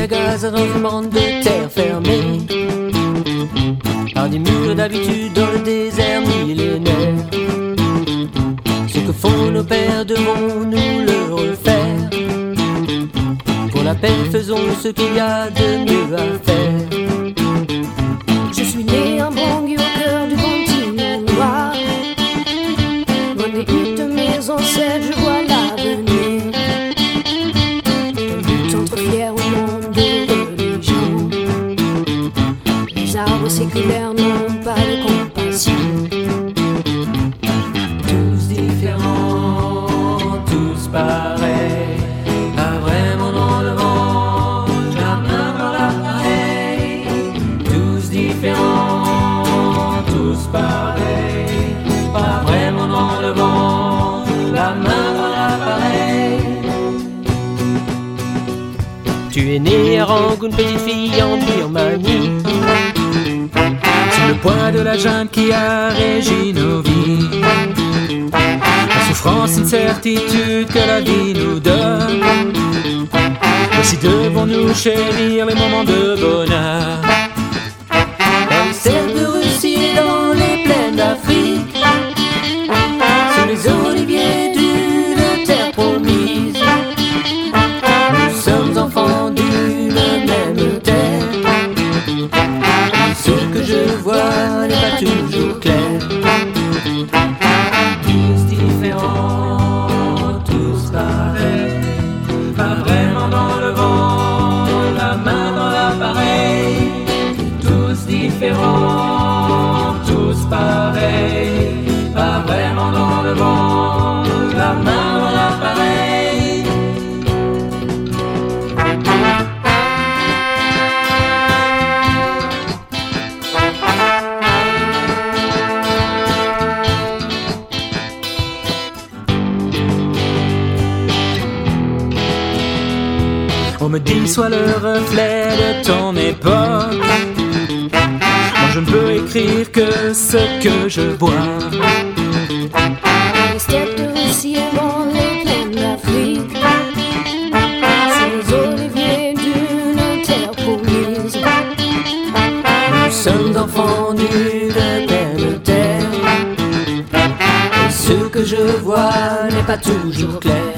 à gaz dans une bande de terre fermée par des murs d'habitude dans le désert millénaire. Ce que font nos pères, devons-nous le refaire? Pour la paix, faisons ce qu'il y a de mieux à faire. Je suis né en Bangui au cœur du continent noir. Dans les huttes de mes ancêtres, je vois l'avenir. De lutte entre fiers au monde de religion. Les arbres séculaires n'ont pas de compassion. Tous différents, tous pareils, pas vraiment dans le vent, la main dans l'appareil. Tous différents, tous pareils, pas vraiment dans le vent, la main dans l'appareil. Tu es né à Rangoon, petite fille en Birmanie, sur le point de la jungle qui a régi nos vies. La souffrance, une certitude que la vie nous donne. Aussi devons-nous chérir les moments de bonheur. Dans les cercles de Russie et dans les plaines d'Afrique, sous les oliviers d'une terre promise, nous sommes enfants d'une même terre. Ce que je vois n'est pas toujours clair. Tous différents, tous pareils, pas vraiment dans le vent, la main dans l'appareil. Tous différents, tous pareils, pas vraiment dans le vent, la main dans l'appareil. On me dit sois le reflet de ton époque. Moi je ne peux écrire que ce que je vois. Dans les steppes de Russie et dans les plaines d'Afrique, sous les oliviers d'une terre promise, Nous sommes enfants d'une même terre. Et ce que je vois n'est pas toujours clair.